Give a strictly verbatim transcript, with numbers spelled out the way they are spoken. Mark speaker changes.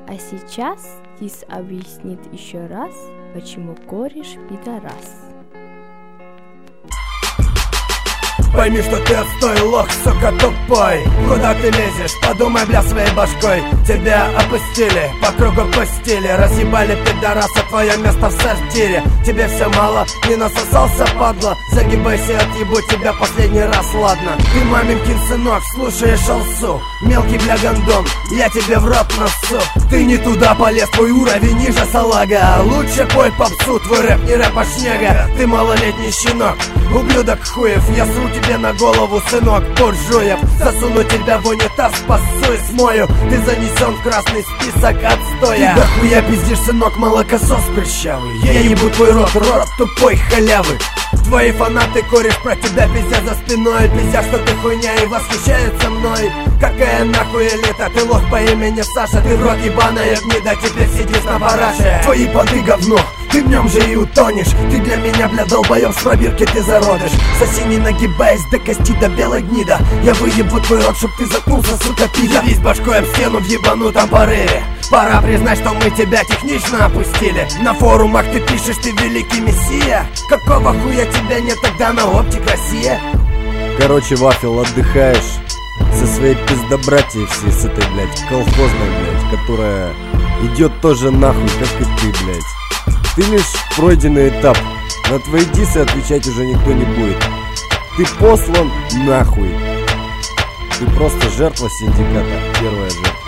Speaker 1: А сейчас Тис объяснит еще раз, почему кореш пидорас.
Speaker 2: Пойми, что ты отстой, лох, сука, тупой. Куда ты лезешь? Подумай, бля, своей башкой. Тебя опустили, по кругу пустили. Разъебали пидораса, твое место в сортире. Тебе все мало, не насосался, падла. Загибайся, отъебу тебя последний раз, ладно. Ты маменькин сынок, слушаешь алсу. Мелкий, бля, гандон, я тебе в рот носу. Ты не туда полез, твой уровень ниже, салага. Лучше пой попсу, твой рэп не рэп, а шняга. Ты малолетний щенок, ублюдок хуев. Я сру тебе на голову, сынок, буржуев. Засуну тебя в унитаз, спасу и смою. Ты занесен в красный список отстоя. Ты дохуя пиздишь, сынок, молокосос прыщавый. Я ебу твой рот, рот тупой халявы. Твои фанаты, кореш, про тебя пиздят за спиной. Пиздят, что ты хуйня и восхищаются мной. Какая нахуй элита, ты лох по имени Саша. Ты в рот ебаная гнида, теперь сидишь на параше. Твои поды говно, ты в нем же и утонешь. Ты для меня, бля, долбоёб, с пробирки ты зародишь. Соси, не нагибаясь до кости, до белой гнида. Я выебу твой рот, чтоб ты заткнулся, сука, пида. Весь башкой об стену в ебанутом порыве. Пора признать, что мы тебя технично опустили. На форумах ты пишешь, ты великий мессия. Какого хуя тебя нет тогда на Оптик Россия?
Speaker 3: Короче, Вафел, отдыхаешь со своей пиздобратьей всей, с этой, блядь, колхозной, блядь, которая идет тоже нахуй, как и ты, блядь. Ты лишь пройденный этап. На твои дисы отвечать уже никто не будет. Ты послан нахуй. Ты просто жертва синдиката. Первая жертва.